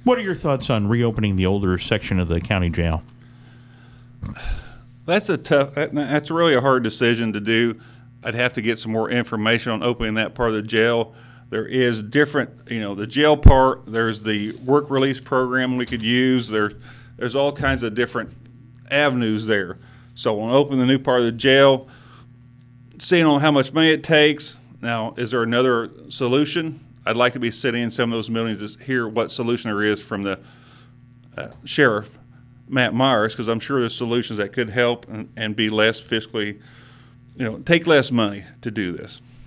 What are your thoughts on reopening the older section of the county jail? That's that's really a hard decision to do. I'd have to get some more information on opening that part of the jail. There is different, the jail part, there's the work release program we could use. There's all kinds of different avenues there. So when I open the new part of the jail, seeing on how much money it takes. Now, is there another solution? I'd like to be sitting in some of those meetings to hear what solution there is from the sheriff, Matt Myers, because I'm sure there's solutions that could help and be less fiscally, take less money to do this.